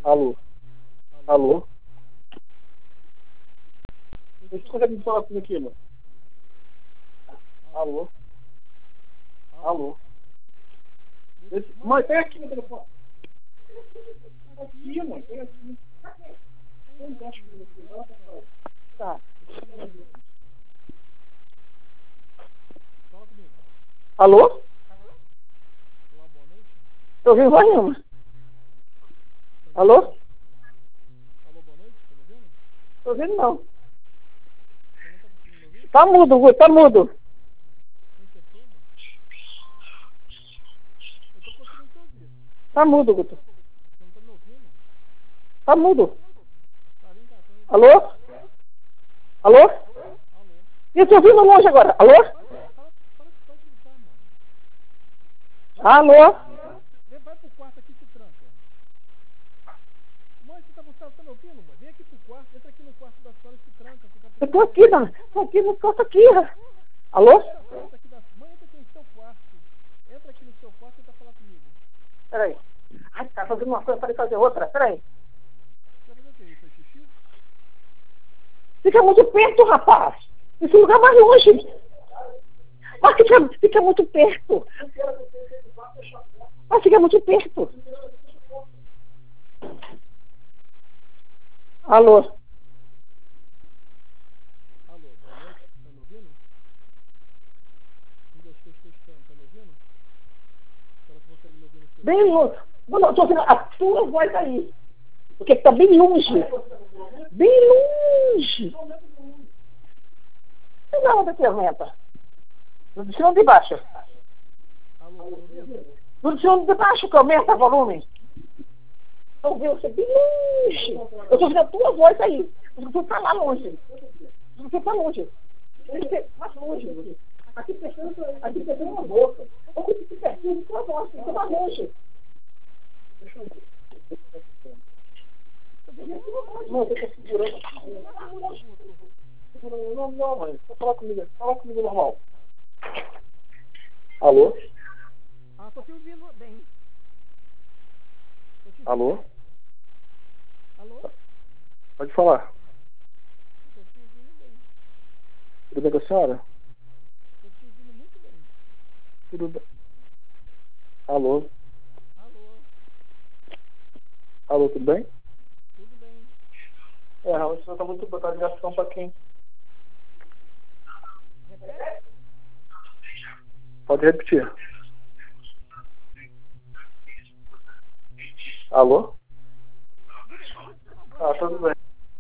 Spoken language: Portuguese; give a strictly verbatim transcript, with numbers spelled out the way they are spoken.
Alô? Alô? Você consegue me falar comigo aqui, mano? Alô? Alô? Esse... Mãe, pega aqui meu telefone. Aqui, mãe, pega aqui. Tá. Alô? Tô ouvindo voz nenhuma. Alô? Tô ouvindo não. Tá mudo, Guto, tá mudo. Tá mudo, Guto. Tá mudo. Alô? Alô? Eu tô ouvindo longe agora. Alô? Alô? Vai pro quarto aqui e se tranca. Mãe, você tá, você tá me ouvindo, mãe? Vem aqui pro quarto, entra aqui no quarto da senhora e se tranca. Eu tô aqui, dona. Tô aqui no quarto aqui. Alô? Aqui da... Mãe, entra aqui no seu quarto. Entra aqui no seu quarto e tenta falar comigo. Peraí. Ai, tá fazendo uma coisa, peraí fazer outra. Peraí. Você vai fazer o quê? Foi xixi? Fica muito perto, rapaz. Esse lugar mais longe. Mas fica, fica muito perto. Mas fica muito perto. Alô? Alô, boa noite. Tá me ouvindo? Um, dois, três, testando. Tá me ouvindo? Será que consegue me ouvir no celular? Bem longe. Não, não, tô ouvindo a tua voz aí. Porque tá bem longe. Bem longe. Não, onde é que aumenta? No de cima ou de baixo? Alô, tá me ouvindo? No de cima ou de baixo que aumenta o volume. Eu ouvi você bem longe. Eu tô ouvindo a tua voz aí. Você tá lá longe. Você tá longe. Você mais longe. Aqui fechando, aqui fechando uma boca. Ou que se pertinho de tua voz. Você tá longe. Deixa eu ver. Não, deixa segurando. Não, não, mãe. Só falar comigo. Fala comigo normal. Alô? Ah, tô te ouvindo bem. Tô te ouvindo. Alô? Alô? Pode falar. Tô te ouvindo bem. Tudo bem com a senhora? Tô te ouvindo muito bem. Tudo bem. Alô? Alô? Alô, tudo bem? Tudo bem. É, realmente o senhor tá muito boa ligação pra quem? Repete? Pode repetir. Alô? Ah, tudo bem.